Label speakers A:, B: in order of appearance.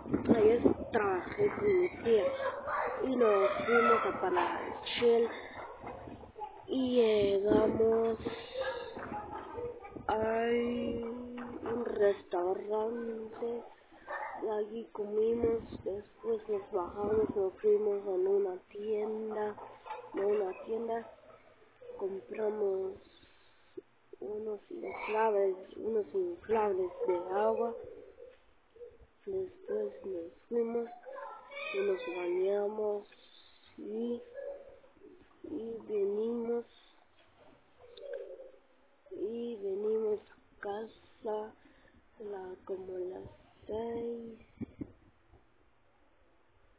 A: Ayer trabajé con mi tía y nos fuimos a Panachel y llegamos a un restaurante y allí comimos, después nos bajamos, nos fuimos a una tienda, compramos unos inflables de agua, después nos fuimos y nos bañamos y